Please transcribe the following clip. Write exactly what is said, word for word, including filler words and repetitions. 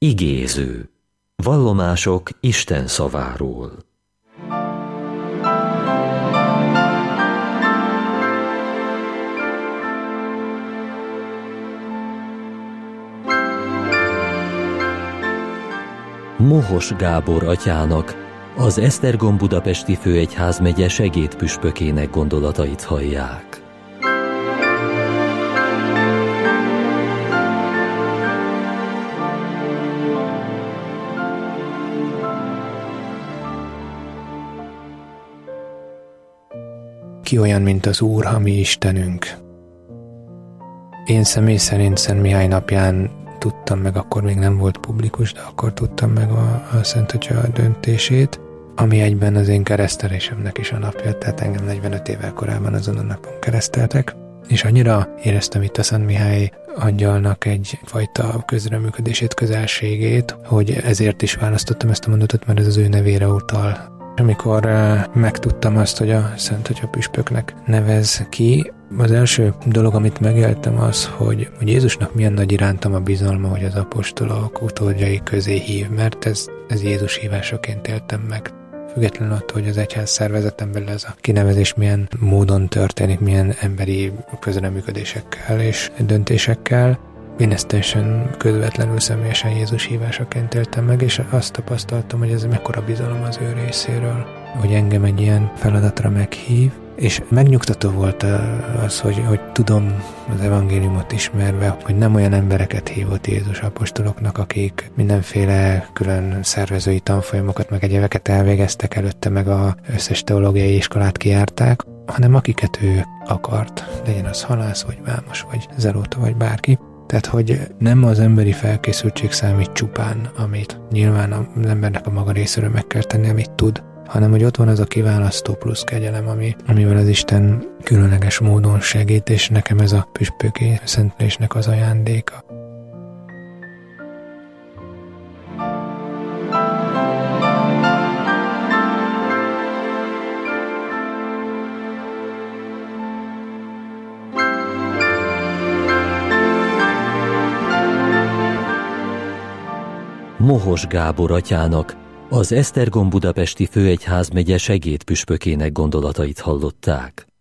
Igéző. Vallomások Isten szaváról. Mohos Gábor atyának, az Esztergom Budapesti Főegyházmegye segédpüspökének gondolatait hallják. Ki olyan, mint az Úr, a mi Istenünk? Én személy szerint Szent Mihály napján tudtam meg, akkor még nem volt publikus, de akkor tudtam meg a, a Szent Atya döntését, ami egyben az én keresztelésemnek is a napja, tehát engem negyvenöt évvel korábban azon a napon kereszteltek, és annyira éreztem itt a Szent Mihály angyalnak egyfajta közreműködését, közelségét, hogy ezért is választottam ezt a mondatot, mert ez az ő nevére utal. Amikor uh, megtudtam azt, hogy a Szent Atya püspöknek nevez ki, az első dolog, amit megéltem az, hogy, hogy Jézusnak milyen nagy irántam a bizalma, hogy az apostolok utódjai közé hív, mert ez, ez Jézus hívásaként éltem meg. Függetlenül attól, hogy az egyház szervezeten belül ez a kinevezés milyen módon történik, milyen emberi közreműködésekkel és döntésekkel, én ezt teljesen közvetlenül, személyesen Jézus hívásaként éltem meg, és azt tapasztaltam, hogy ez mekkora bizalom az ő részéről, hogy engem egy ilyen feladatra meghív, és megnyugtató volt az, hogy, hogy tudom az evangéliumot ismerve, hogy nem olyan embereket hívott Jézus apostoloknak, akik mindenféle külön szervezői tanfolyamokat, meg egyébeket elvégeztek előtte, meg az összes teológiai iskolát kijárták, hanem akiket ő akart, legyen az halász, vagy vámos, vagy zelóta, vagy bárki. Tehát, hogy nem az emberi felkészültség számít csupán, amit nyilván az embernek a maga részéről meg kell tenni, amit tud, hanem hogy ott van az a kiválasztó plusz kegyelem, ami, amivel az Isten különleges módon segít, és nekem ez a püspöki szentlésnek az ajándéka. Mohos Gábor atyának, az Esztergom Budapesti Főegyházmegye segédpüspökének gondolatait hallották.